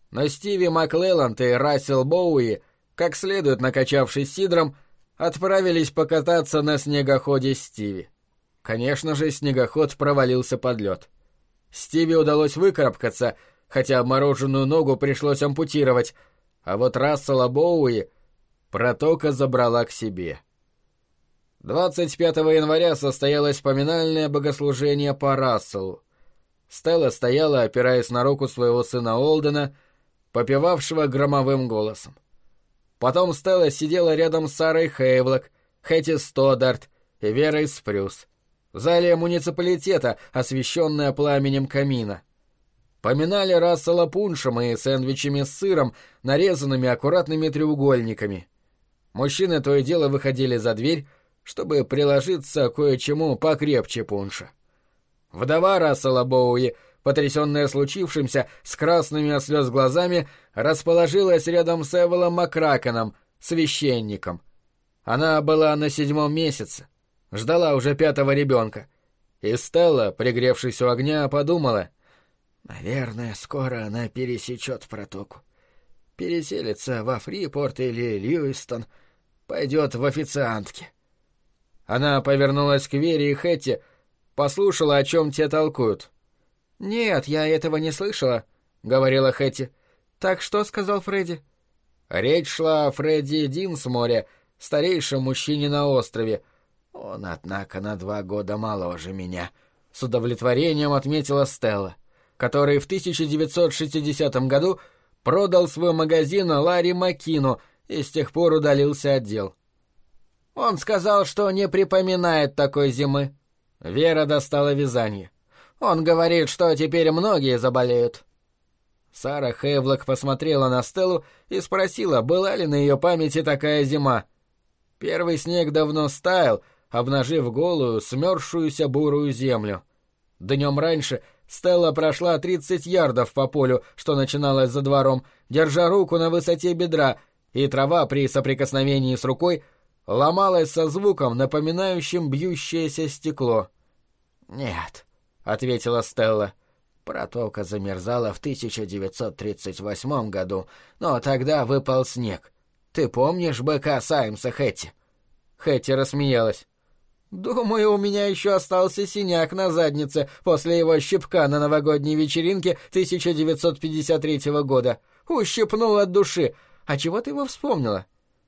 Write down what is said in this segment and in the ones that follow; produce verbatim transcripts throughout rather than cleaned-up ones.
но Стиви Маклелланд и Рассел Боуи, как следует накачавшись сидром, отправились покататься на снегоходе Стиви. Конечно же, снегоход провалился под лед. Стиви удалось выкарабкаться, хотя обмороженную ногу пришлось ампутировать, а вот Рассела Боуи протока забрала к себе. двадцать пятого января состоялось поминальное богослужение по Расселу. Стелла стояла, опираясь на руку своего сына Олдена, попевавшего громовым голосом. Потом Стелла сидела рядом с Сарой Хейвлок, Хэти Стодарт и Верой Спрюс в зале муниципалитета, освещенное пламенем камина. Поминали Рассела пуншем и сэндвичами с сыром, нарезанными аккуратными треугольниками. Мужчины то и дело выходили за дверь, чтобы приложиться кое-чему покрепче пунша. Вдова Рассела Боуи, потрясенная случившимся, с красными от слез глазами, расположилась рядом с Эвелом Макракеном, священником. Она была на седьмом месяце, ждала уже пятого ребенка. И Стелла, пригревшись у огня, подумала: «Наверное, скоро она пересечет протоку. Переселится во Фрипорт или Льюистон, пойдет в официантки». Она повернулась к Вере и Хэтти, послушала, о чем те толкуют. «Нет, я этого не слышала», — говорила Хэтти. «Так что?» — сказал Фредди. Речь шла о Фредди Динсморе, старейшем мужчине на острове. «Он, однако, на два года моложе меня», — с удовлетворением отметила Стелла, который в тысяча девятьсот шестидесятом году продал свой магазин Ларри Маккину и с тех пор удалился от дел. «Он сказал, что не припоминает такой зимы». Вера достала вязание. «Он говорит, что теперь многие заболеют». Сара Хейвлок посмотрела на Стеллу и спросила, была ли на ее памяти такая зима. Первый снег давно стаял, обнажив голую, смерзшуюся бурую землю. Днем раньше Стелла прошла тридцать ярдов по полю, что начиналось за двором, держа руку на высоте бедра, и трава при соприкосновении с рукой ломалась со звуком, напоминающим бьющееся стекло. «Нет», — ответила Стелла, — «протока замерзала в тысяча девятьсот тридцать восьмом году, но тогда выпал снег. Ты помнишь быка Саймса, Хэтти?» Хэтти рассмеялась. «Думаю, у меня еще остался синяк на заднице после его щипка на новогодней вечеринке тысяча девятьсот пятьдесят третьего года. Ущипнул от души. А чего ты его вспомнила?»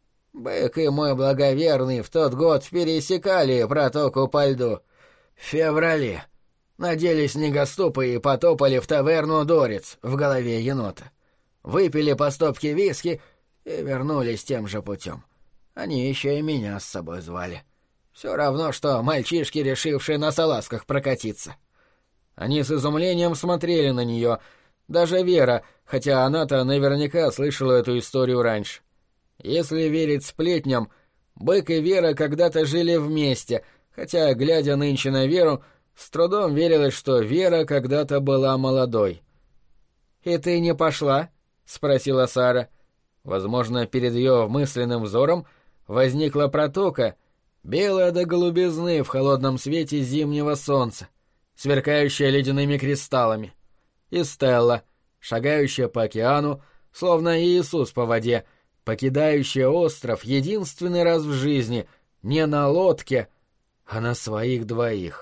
«Бык и мой благоверный в тот год пересекали протоку по льду. В феврале. Надели снегоступы и потопали в таверну Дорец в голове енота. Выпили по стопке виски и вернулись тем же путем. Они еще и меня с собой звали. Все равно, что мальчишки, решившие на салазках прокатиться». Они с изумлением смотрели на нее, даже Вера, хотя она-то наверняка слышала эту историю раньше. Если верить сплетням, Бык и Вера когда-то жили вместе, хотя, глядя нынче на Веру, с трудом верилось, что Вера когда-то была молодой. «И ты не пошла?» — спросила Сара. Возможно, перед ее мысленным взором возникла протока, белая до голубизны в холодном свете зимнего солнца, сверкающая ледяными кристаллами. И Стелла, шагающая по океану, словно Иисус по воде, покидающая остров единственный раз в жизни, не на лодке, а на своих двоих.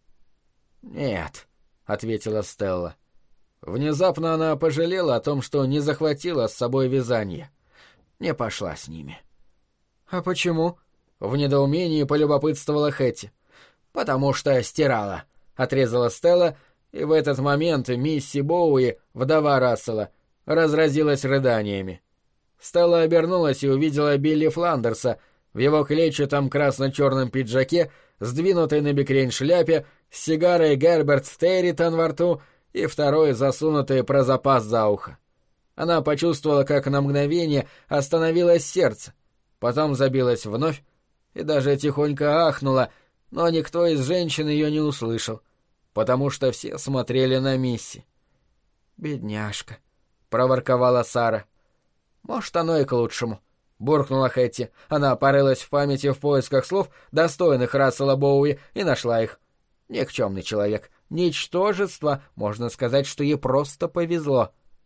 «Нет», — ответила Стелла. Внезапно она пожалела о том, что не захватила с собой вязание. Не пошла с ними. «А почему?» — в недоумении полюбопытствовала Хэтти. «Потому что стирала», — отрезала Стелла, и в этот момент мисси Боуи, вдова Рассела, разразилась рыданиями. Стелла обернулась и увидела Билли Фландерса в его клетчатом красно-черном пиджаке, сдвинутой на бекрень шляпе, с сигарой Герберт Территон во рту и второй засунутый про запас за ухо. Она почувствовала, как на мгновение остановилось сердце, потом забилось вновь и даже тихонько ахнула, но никто из женщин ее не услышал, потому что все смотрели на Мисси. «Бедняжка», — проворковала Сара. «Может, оно и к лучшему», — буркнула Хэтти. Она порылась в памяти в поисках слов, достойных Рассела Боуи, и нашла их. Никчемный человек, ничтожество, можно сказать, что ей просто повезло.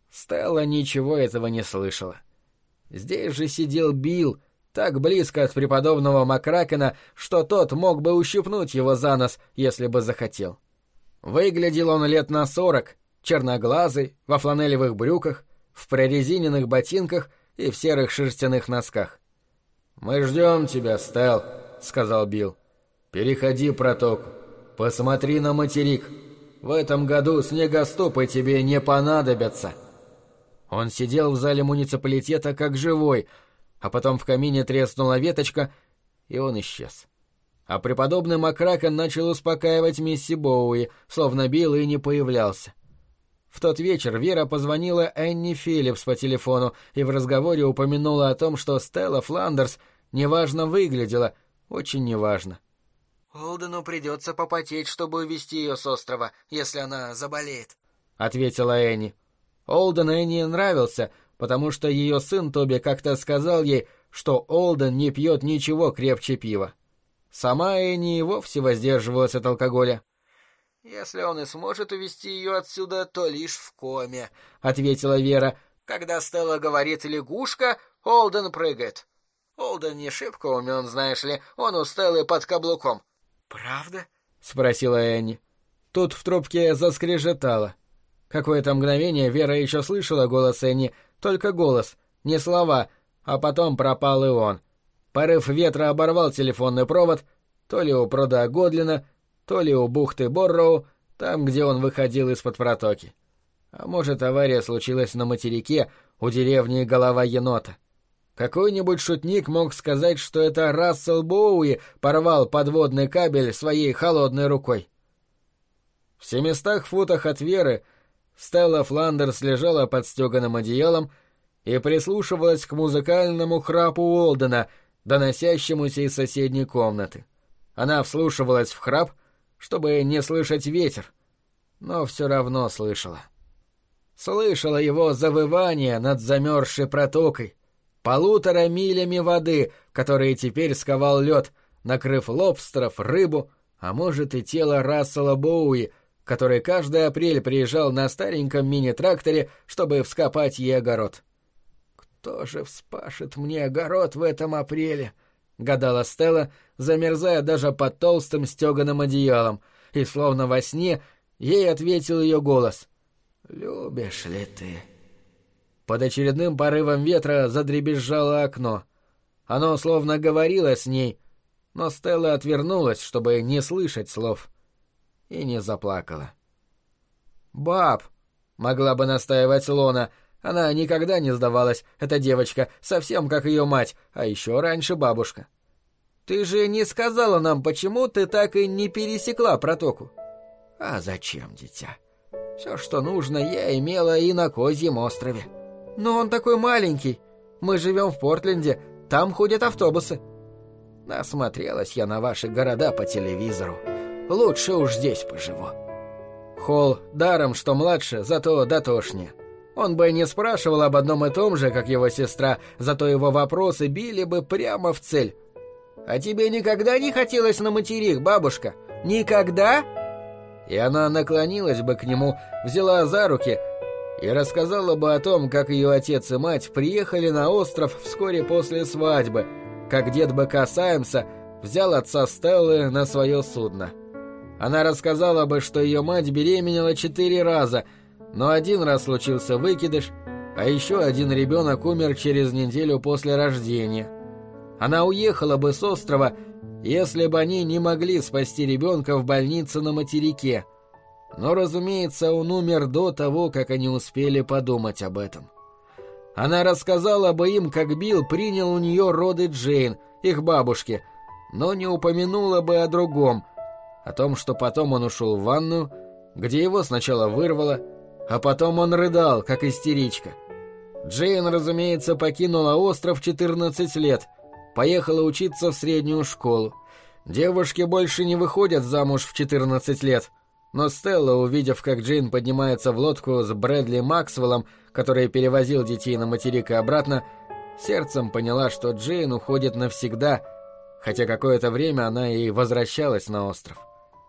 Стелла ничего этого не слышала. Здесь же сидел Билл, так близко от преподобного Макракена, что тот мог бы ущипнуть его за нос, если бы захотел. Выглядел он лет на сорок, черноглазый, во фланелевых брюках, в прорезиненных ботинках и в серых шерстяных носках. «Мы ждем тебя, Стелл», — сказал Билл. «Переходи протоку, посмотри на материк. В этом году снегоступы тебе не понадобятся». Он сидел в зале муниципалитета как живой, а потом в камине треснула веточка, и он исчез. А преподобный Макракен начал успокаивать мисси Боуи, словно Билл и не появлялся. В тот вечер Вера позвонила Энни Филлипс по телефону и в разговоре упомянула о том, что Стелла Фландерс неважно выглядела, очень неважно. «Олдену придется попотеть, чтобы увезти ее с острова, если она заболеет», — ответила Энни. Олден Энни нравился, потому что ее сын Тоби как-то сказал ей, что Олден не пьет ничего крепче пива. Сама Энни и вовсе воздерживалась от алкоголя. «Если он и сможет увезти ее отсюда, то лишь в коме», — ответила Вера. «Когда Стелла говорит «лягушка», Олден прыгает. Олден не шибко умен, знаешь ли, он у Стеллы под каблуком». «Правда?» — спросила Энни. Тут в трубке заскрежетало. Какое-то мгновение Вера еще слышала голос Энни, только голос, не слова, а потом пропал и он. Порыв ветра оборвал телефонный провод, то ли у пруда Годлина, то ли у бухты Борроу, там, где он выходил из-под протоки. А может, авария случилась на материке, у деревни Голова Енота. Какой-нибудь шутник мог сказать, что это Рассел Боуи порвал подводный кабель своей холодной рукой. В семистах футах от Веры Стелла Фландерс лежала под стеганым одеялом и прислушивалась к музыкальному храпу Олдена, доносящемуся из соседней комнаты. Она вслушивалась в храп, чтобы не слышать ветер, но все равно слышала. Слышала его завывание над замерзшей протокой, полутора милями воды, которые теперь сковал лед, накрыв лобстеров, рыбу, а может и тело Рассела Боуи, который каждый апрель приезжал на стареньком мини-тракторе, чтобы вскопать ей огород. «Кто же вспашет мне огород в этом апреле?» — гадала Стелла, замерзая даже под толстым стеганым одеялом, и словно во сне ей ответил ее голос. «Любишь ли ты?» Под очередным порывом ветра задребезжало окно. Оно словно говорило с ней, но Стелла отвернулась, чтобы не слышать слов, и не заплакала. «Баб!» — могла бы настаивать Лона. Она никогда не сдавалась, эта девочка, совсем как ее мать, а еще раньше бабушка. «Ты же не сказала нам, почему ты так и не пересекла протоку?» «А зачем, дитя? Все, что нужно, я имела и на Козьем острове». «Но он такой маленький. Мы живем в Портленде, там ходят автобусы». «Насмотрелась я на ваши города по телевизору. Лучше уж здесь поживу». Холл даром, что младше, зато дотошнее. Он бы не спрашивал об одном и том же, как его сестра, зато его вопросы били бы прямо в цель. «А тебе никогда не хотелось на материк, бабушка? Никогда?» И она наклонилась бы к нему, взяла за руки и рассказала бы о том, как ее отец и мать приехали на остров вскоре после свадьбы, как дед быка Саймса взял отца Стеллы на свое судно. Она рассказала бы, что ее мать беременела четыре раза, но один раз случился выкидыш, а еще один ребенок умер через неделю после рождения. Она уехала бы с острова, если бы они не могли спасти ребенка в больнице на материке. Но, разумеется, он умер до того, как они успели подумать об этом. Она рассказала бы им, как Билл принял у нее роды Джейн, их бабушки, но не упомянула бы о другом, о том, что потом он ушел в ванную, где его сначала вырвало, а потом он рыдал, как истеричка. Джейн, разумеется, покинула остров в четырнадцать лет, поехала учиться в среднюю школу. Девушки больше не выходят замуж в четырнадцать лет, но Стелла, увидев, как Джейн поднимается в лодку с Брэдли Максвеллом, который перевозил детей на материк и обратно, сердцем поняла, что Джейн уходит навсегда, хотя какое-то время она и возвращалась на остров.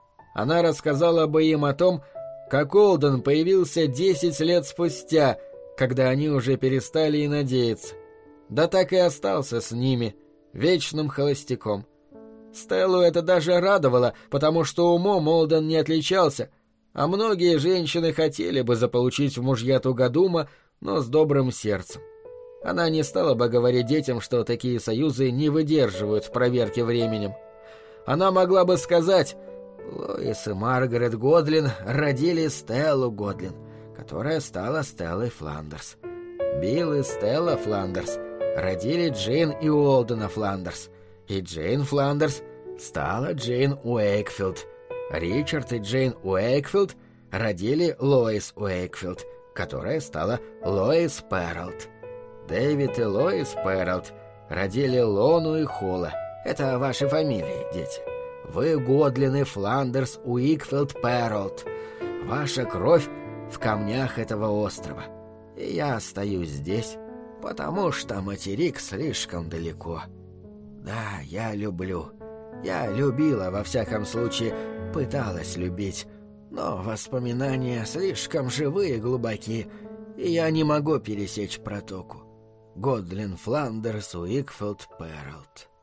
Она рассказала бы им о том, как Олден появился десять лет спустя когда они уже перестали и надеяться. Да так и остался с ними, вечным холостяком. Стеллу это даже радовало, потому что умом Олден не отличался, а многие женщины хотели бы заполучить в мужья тугодума, но с добрым сердцем. Она не стала бы говорить детям, что такие союзы не выдерживают проверки временем. Она могла бы сказать: «Лоис и Маргарет Годлин родили Стеллу Годлин, которая стала Стеллой Фландерс. Билл и Стелла Фландерс родили Джейн и Уолдена Фландерс, и Джейн Фландерс стала Джейн Уэйкфилд. Ричард и Джейн Уэйкфилд родили Лоис Уэйкфилд, которая стала Лоис Перролд. Дэвид и Лоис Перролд родили Лону и Холла. Это ваши фамилии, дети. Вы Годлины Фландерс Уэйкфилд Перролд. Ваша кровь в камнях этого острова. И я остаюсь здесь, потому что материк слишком далеко. Да, я люблю. Я любила, во всяком случае, пыталась любить. Но воспоминания слишком живые и глубоки, и я не могу пересечь протоку. Годлин Фландерс Уэйкфилд Перролд.